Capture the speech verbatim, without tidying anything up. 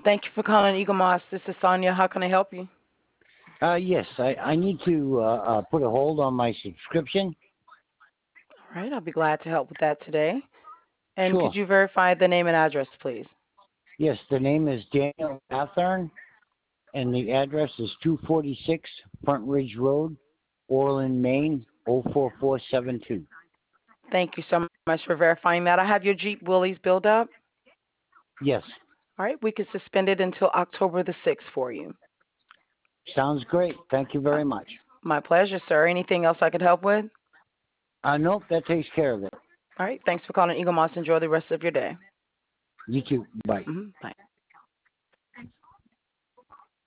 Thank you for calling Eagle Moss. This is Sonia. How can I help you? Uh, yes, I, I need to uh, uh, put a hold on my subscription. All right, I'll be glad to help with that today. And could Sure. you verify the name and address, please? Yes, the name is Daniel Mathern, and the address is two forty-six Front Ridge Road, Orland, Maine, oh four four seven two. Thank you so much for verifying that. I have your Jeep Willys build up. Yes, All right, we can suspend it until October the sixth for you. sounds great. Thank you Uh, very much. My pleasure, sir. Anything else I could help with? Uh, nope, that takes care of it. All right, thanks for calling Eagle Moss. Enjoy the rest of your day. You too. Bye. Mm-hmm. Bye.